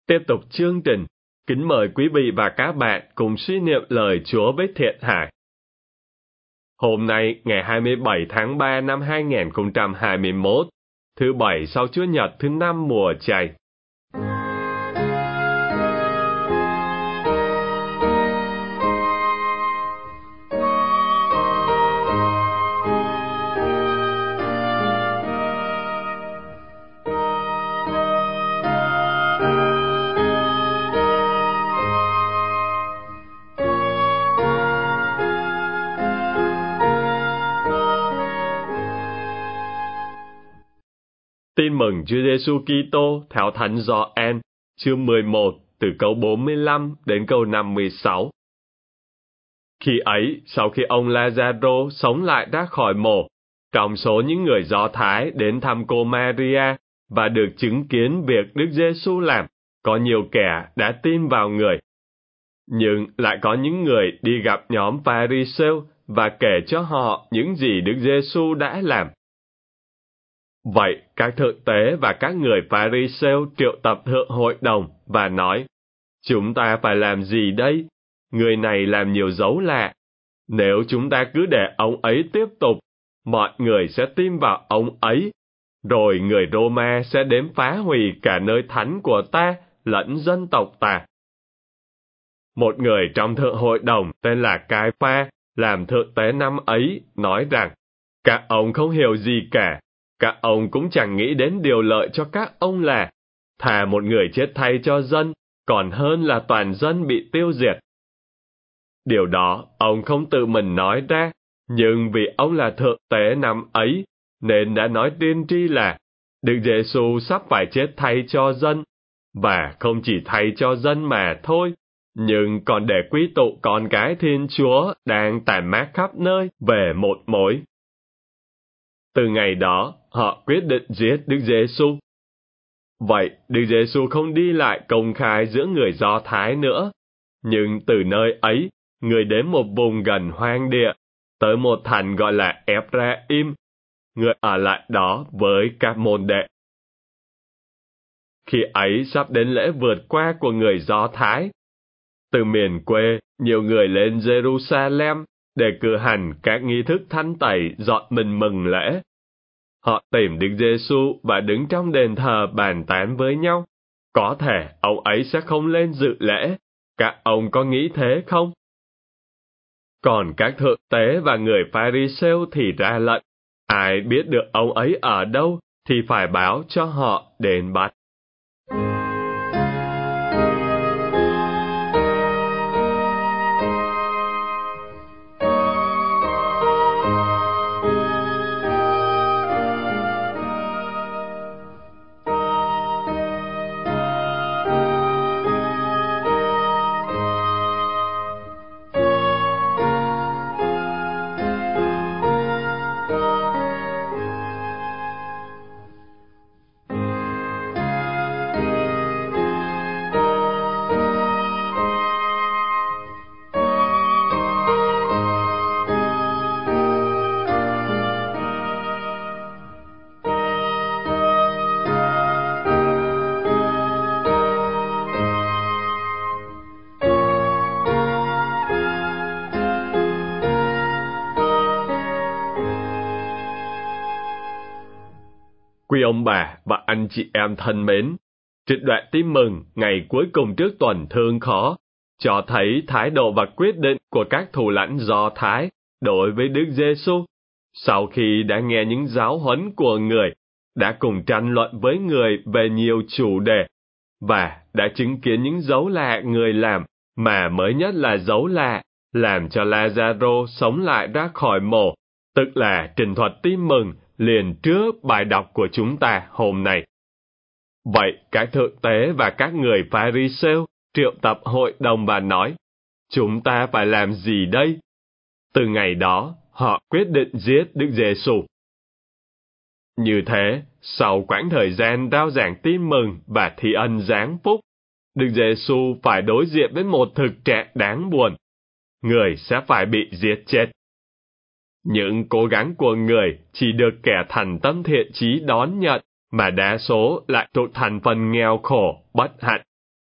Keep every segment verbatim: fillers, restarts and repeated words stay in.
Tiếp tục chương trình, kính mời quý vị và các bạn cùng suy niệm lời Chúa với Thiện Hải. Hôm nay, ngày hai mươi bảy tháng ba năm hai nghìn không trăm hai mươi mốt, thứ Bảy sau Chúa Nhật thứ năm mùa Chay. Tin mừng Chúa Giêsu Kitô theo Thánh Gioan, chương mười một, từ câu bốn mươi lăm đến câu năm mươi sáu. Khi ấy, sau khi ông Lazaro sống lại ra khỏi mộ, trong số những người Do Thái đến thăm cô Maria và được chứng kiến việc Đức Giêsu làm, có nhiều kẻ đã tin vào người. Nhưng lại có những người đi gặp nhóm Pha-ri-sêu và kể cho họ những gì Đức Giêsu đã làm. Vậy, các thượng tế và các người Pha-ri-sêu triệu tập thượng hội đồng và nói, chúng ta phải làm gì đây? Người này làm nhiều dấu lạ. Nếu chúng ta cứ để ông ấy tiếp tục, mọi người sẽ tin vào ông ấy, rồi người Roma sẽ đến phá hủy cả nơi thánh của ta lẫn dân tộc ta. Một người trong thượng hội đồng tên là Cai-pha, làm thượng tế năm ấy, nói rằng, các ông không hiểu gì cả. Các ông cũng chẳng nghĩ đến điều lợi cho các ông là thà một người chết thay cho dân, còn hơn là toàn dân bị tiêu diệt. Điều đó ông không tự mình nói ra, nhưng vì ông là thượng tế năm ấy, nên đã nói tiên tri là Đức Giêsu sắp phải chết thay cho dân, và không chỉ thay cho dân mà thôi, nhưng còn để quy tụ con cái Thiên Chúa đang tản mát khắp nơi về một mối. Từ ngày đó, họ quyết định giết Đức Giêsu. Vậy, Đức Giêsu không đi lại công khai giữa người Do Thái nữa, nhưng từ nơi ấy, người đến một vùng gần hoang địa, tới một thành gọi là Ephraim, người ở lại đó với các môn đệ. Khi ấy sắp đến lễ vượt qua của người Do Thái, từ miền quê, nhiều người lên Jerusalem để cử hành các nghi thức thánh tẩy dọn mình mừng lễ. Họ tìm Đức Giêsu và đứng trong đền thờ bàn tán với nhau. Có thể ông ấy sẽ không lên dự lễ. Các ông có nghĩ thế không? Còn các thượng tế và người Pha-ri-sêu thì ra lệnh, ai biết được ông ấy ở đâu thì phải báo cho họ đến bắt. Quý ông bà và anh chị em thân mến, trích đoạn tin mừng ngày cuối cùng trước tuần thương khó, cho thấy thái độ và quyết định của các thủ lãnh Do Thái đối với Đức Giêsu, sau khi đã nghe những giáo huấn của người, đã cùng tranh luận với người về nhiều chủ đề, và đã chứng kiến những dấu lạ người làm, mà mới nhất là dấu lạ, làm cho Lazaro sống lại ra khỏi mộ, tức là trình thuật tin mừng liền trước bài đọc của chúng ta hôm nay. Vậy, các thượng tế và các người Pha-ri-sêu triệu tập hội đồng và nói, chúng ta phải làm gì đây? Từ ngày đó, họ quyết định giết Đức Giêsu. Như thế, sau quãng thời gian rao giảng tin mừng và thi ân giáng phúc, Đức Giêsu phải đối diện với một thực trạng đáng buồn. Người sẽ phải bị giết chết. Những cố gắng của người chỉ được kẻ thành tâm thiện chí đón nhận, mà đa số lại thuộc thành phần nghèo khổ, bất hạnh,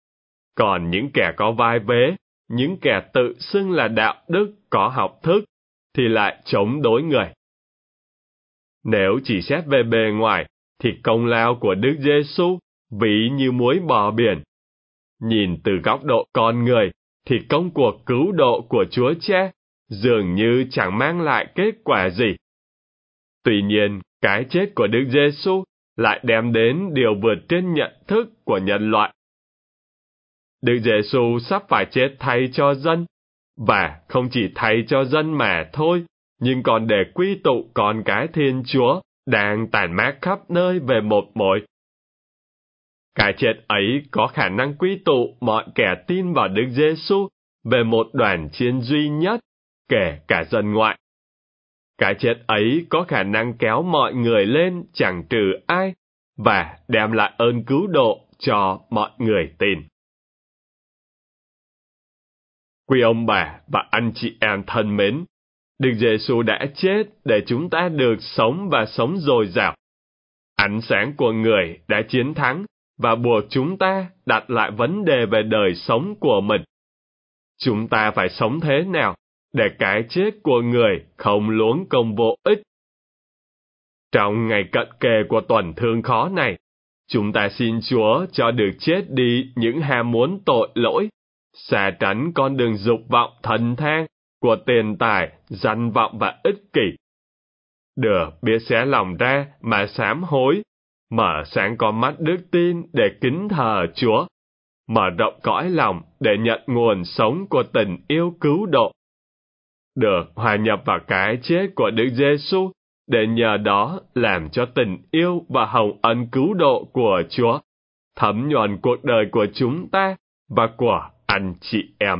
Còn những kẻ có vai vế, những kẻ tự xưng là đạo đức có học thức, thì lại chống đối người. Nếu chỉ xét về bề ngoài, thì công lao của Đức Giêsu ví như muối bò biển. Nhìn từ góc độ con người, thì công cuộc cứu độ của Chúa Cha dường như chẳng mang lại kết quả gì. Tuy nhiên, cái chết của Đức Giêsu lại đem đến điều vượt trên nhận thức của nhân loại. Đức Giêsu sắp phải chết thay cho dân, và không chỉ thay cho dân mà thôi, nhưng còn để quy tụ con cái Thiên Chúa đang tản mát khắp nơi về một mối. Cái chết ấy có khả năng quy tụ mọi kẻ tin vào Đức Giêsu về một đoàn chiên duy nhất, kể cả dân ngoại. Cái chết ấy có khả năng kéo mọi người lên chẳng trừ ai, và đem lại ơn cứu độ cho mọi người tin. Quý ông bà và anh chị em thân mến, Đức Giêsu đã chết để chúng ta được sống và sống dồi dào. Ánh sáng của người đã chiến thắng và buộc chúng ta đặt lại vấn đề về đời sống của mình. Chúng ta phải sống thế nào để cái chết của người không luống công vô ích? Trong ngày cận kề của tuần thương khó này, chúng ta xin Chúa cho được chết đi những ham muốn tội lỗi, xả tránh con đường dục vọng thần thang của tiền tài, danh vọng và ích kỷ. Được biết xé lòng ra mà sám hối, mở sáng con mắt đức tin để kính thờ Chúa, mở rộng cõi lòng để nhận nguồn sống của tình yêu cứu độ. Được hòa nhập vào cái chết của Đức Giêsu để nhờ đó làm cho tình yêu và hồng ân cứu độ của Chúa thấm nhuần cuộc đời của chúng ta và của anh chị em.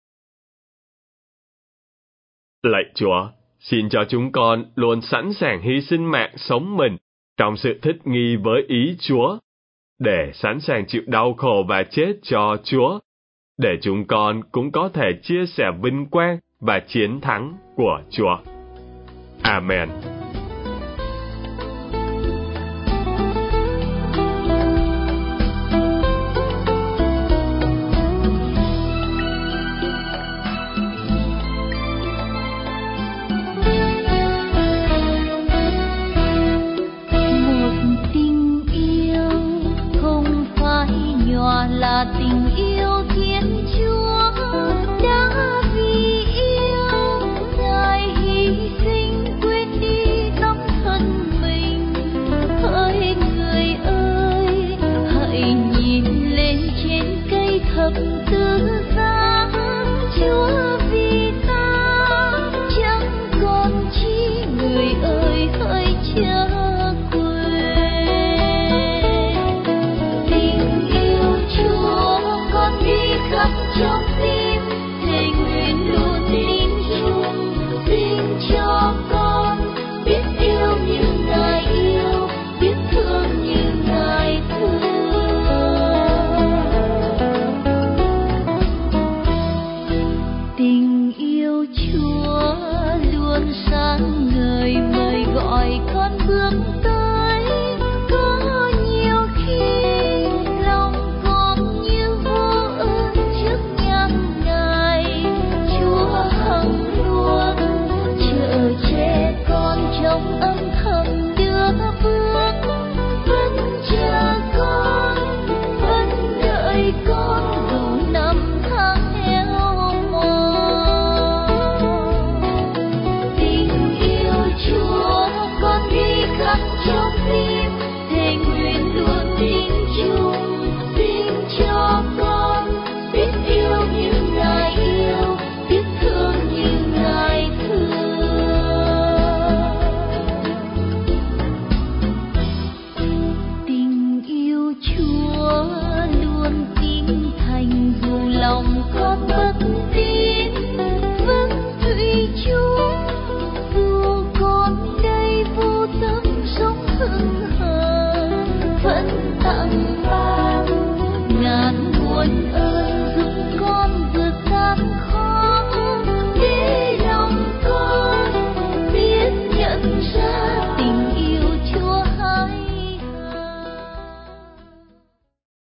Lạy Chúa, xin cho chúng con luôn sẵn sàng hy sinh mạng sống mình trong sự thích nghi với ý Chúa, để sẵn sàng chịu đau khổ và chết cho Chúa, để chúng con cũng có thể chia sẻ vinh quang và chiến thắng của Chúa. Amen. Là tình yêu